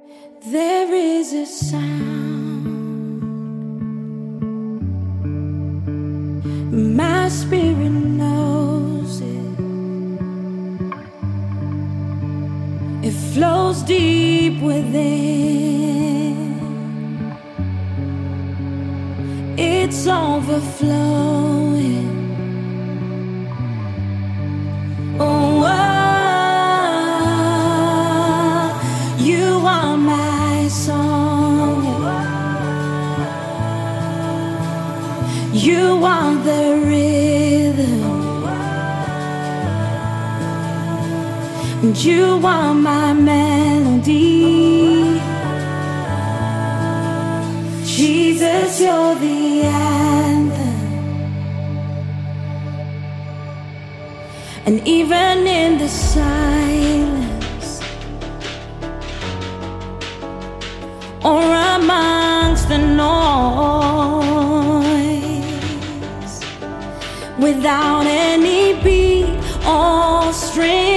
There is a sound, my spirit knows it. It flows deep within. It's overflowing. Oh, you are my song. You are the rhythm. And you are my melody. Jesus, you're the anthem. And even in the silence, or amongst the noise, without any beat or string,